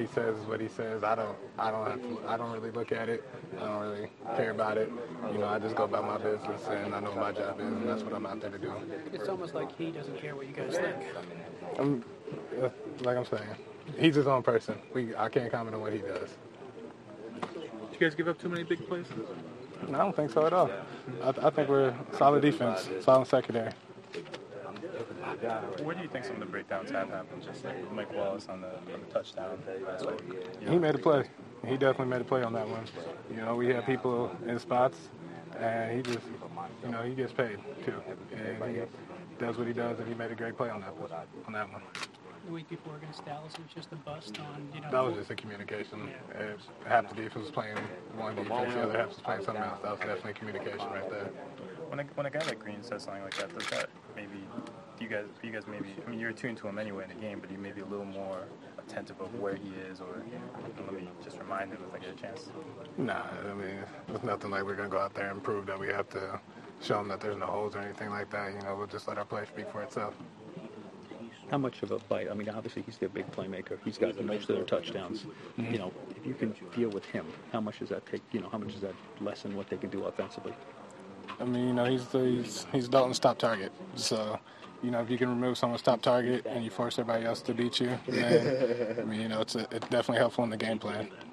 says is what he says. I don't really look at it. I don't really care about it. I just go about my business, and I know what my job is, and that's what I'm out there to do. It's almost like he doesn't care what you guys think. Like I'm saying, he's his own person. I can't comment on what he does. Did you guys give up too many big plays? No, I don't think so at all. I think we're solid defense, solid secondary. Where do you think some of the breakdowns have happened? Just like Mike Wallace on the touchdown last week. He made a play. He definitely made a play on that one. We have people in spots, and he just, he gets paid too. And he does what he does, and he made a great play on that one. The week before against Dallas, it was just a bust on, That was just a communication. Half the defense was playing one defense, the other half was playing something else. That was definitely communication right there. When a guy like Green says something like that, does that maybe you guys maybe, I mean, you're attuned to him anyway in the game, but you may be a little more attentive of where he is, or let me just remind him if I get a chance. Nah, I mean, it's nothing like we're going to go out there and prove that we have to show him that there's no holes or anything like that. We'll just let our play speak for itself. How much of a bite? I mean, obviously he's their big playmaker. He's got most of their touchdowns. Mm-hmm. If you can deal with him, how much does that take? How much does that lessen what they can do offensively? I mean, he's Dalton's top target. So, if you can remove someone's top target and you force everybody else to beat you, then, it's definitely helpful in the game plan.